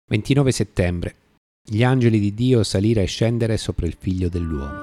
29 settembre. Gli angeli di Dio salire e scendere sopra il figlio dell'uomo.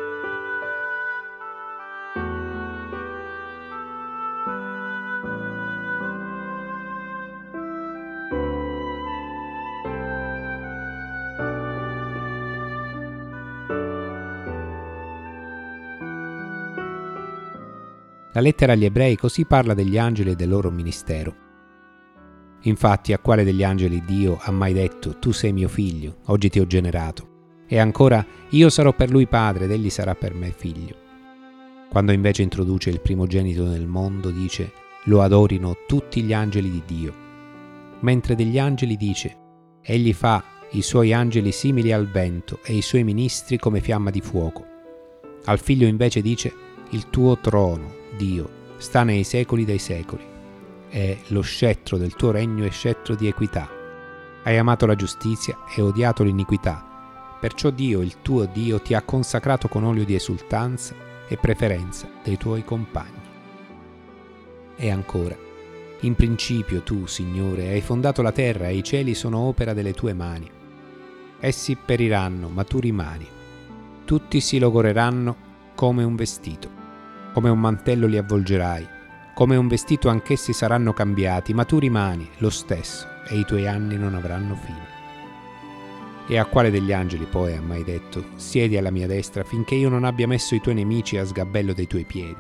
La lettera agli ebrei così parla degli angeli e del loro ministero. Infatti, a quale degli angeli Dio ha mai detto: tu sei mio figlio, oggi ti ho generato? E ancora, io sarò per lui padre ed egli sarà per me figlio. Quando invece introduce il primogenito nel mondo, dice: lo adorino tutti gli angeli di Dio. Mentre degli angeli dice: egli fa i suoi angeli simili al vento e i suoi ministri come fiamma di fuoco. Al figlio invece dice: il tuo trono, Dio, sta nei secoli dei secoli. E lo scettro del tuo regno è scettro di equità. Hai amato la giustizia e odiato l'iniquità. Perciò Dio, il tuo Dio, ti ha consacrato con olio di esultanza e preferenza dei tuoi compagni. E ancora: in principio tu, Signore, hai fondato la terra e i cieli sono opera delle tue mani. Essi periranno, ma tu rimani. Tutti si logoreranno come un vestito. Come un mantello li avvolgerai. Come un vestito anch'essi saranno cambiati, ma tu rimani lo stesso e i tuoi anni non avranno fine. E a quale degli angeli poi ha mai detto: siedi alla mia destra finché io non abbia messo i tuoi nemici a sgabello dei tuoi piedi?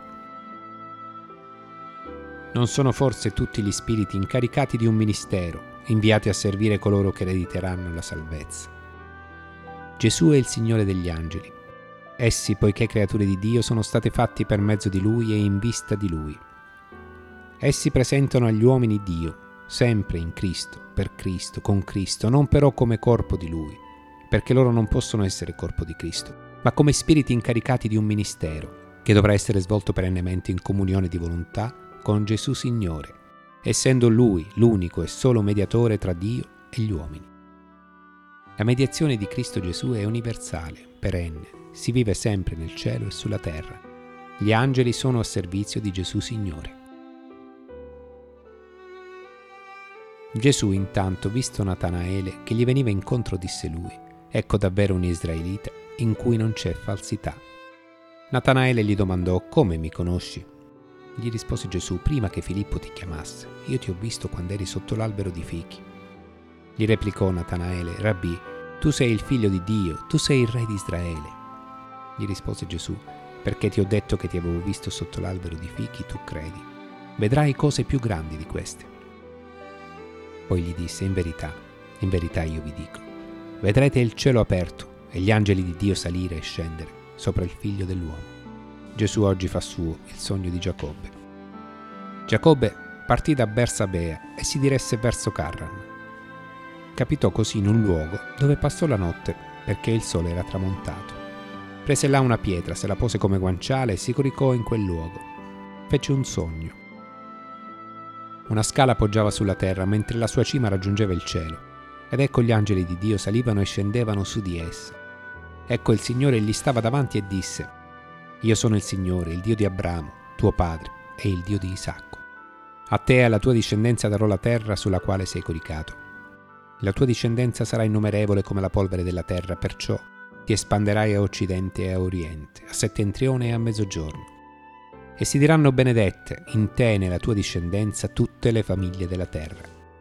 Non sono forse tutti gli spiriti incaricati di un ministero, inviati a servire coloro che erediteranno la salvezza? Gesù è il Signore degli angeli. Essi, poiché creature di Dio, sono state fatti per mezzo di Lui e in vista di Lui. Essi presentano agli uomini Dio, sempre in Cristo, per Cristo, con Cristo, non però come corpo di Lui, perché loro non possono essere corpo di Cristo, ma come spiriti incaricati di un ministero, che dovrà essere svolto perennemente in comunione di volontà con Gesù Signore, essendo Lui l'unico e solo mediatore tra Dio e gli uomini. La mediazione di Cristo Gesù è universale, perenne, si vive sempre nel cielo e sulla terra. Gli angeli sono a servizio di Gesù Signore. Gesù intanto, visto Natanaele che gli veniva incontro, disse lui: ecco davvero un israelita in cui non c'è falsità. Natanaele gli domandò: come mi conosci? Gli rispose Gesù: prima che Filippo ti chiamasse, io ti ho visto quando eri sotto l'albero di fichi. Gli replicò Natanaele: Rabbì, tu sei il figlio di Dio, tu sei il re di Israele. Gli rispose Gesù: perché ti ho detto che ti avevo visto sotto l'albero di fichi, tu credi. Vedrai cose più grandi di queste. Poi gli disse: in verità io vi dico, vedrete il cielo aperto e gli angeli di Dio salire e scendere sopra il figlio dell'uomo. Gesù oggi fa suo il sogno di Giacobbe. Giacobbe partì da Bersabea e si diresse verso Carran. Capitò così in un luogo dove passò la notte perché il sole era tramontato. Prese là una pietra, se la pose come guanciale e si coricò in quel luogo. Fece un sogno. Una scala poggiava sulla terra mentre la sua cima raggiungeva il cielo, ed ecco gli angeli di Dio salivano e scendevano su di essa. Ecco il Signore gli stava davanti e disse: io sono il Signore, il Dio di Abramo, tuo padre, e il Dio di Isacco. A te e alla tua discendenza darò la terra sulla quale sei coricato. La tua discendenza sarà innumerevole come la polvere della terra, perciò ti espanderai a occidente e a oriente, a settentrione e a mezzogiorno. E si diranno benedette in te e nella tua discendenza tutte le famiglie della terra.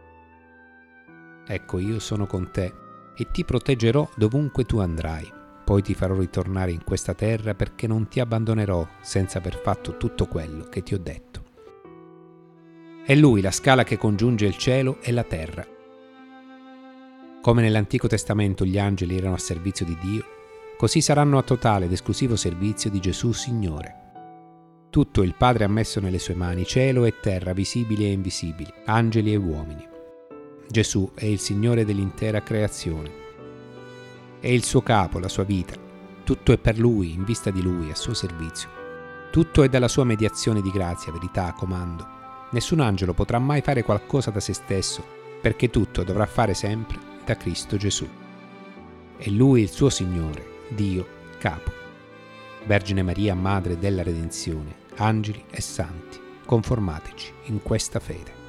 Ecco, io sono con te e ti proteggerò dovunque tu andrai. Poi ti farò ritornare in questa terra perché non ti abbandonerò senza aver fatto tutto quello che ti ho detto. È Lui la scala che congiunge il cielo e la terra. Come nell'Antico Testamento gli angeli erano a servizio di Dio, così saranno a totale ed esclusivo servizio di Gesù Signore. Tutto il Padre ha messo nelle sue mani, cielo e terra, visibili e invisibili, angeli e uomini. Gesù è il Signore dell'intera creazione. È il suo capo, la sua vita. Tutto è per Lui, in vista di Lui, a suo servizio. Tutto è dalla sua mediazione di grazia, verità, comando. Nessun angelo potrà mai fare qualcosa da se stesso, perché tutto dovrà fare sempre da Cristo Gesù. È Lui il suo Signore, Dio, capo. Vergine Maria, Madre della Redenzione, angeli e santi, conformateci in questa fede.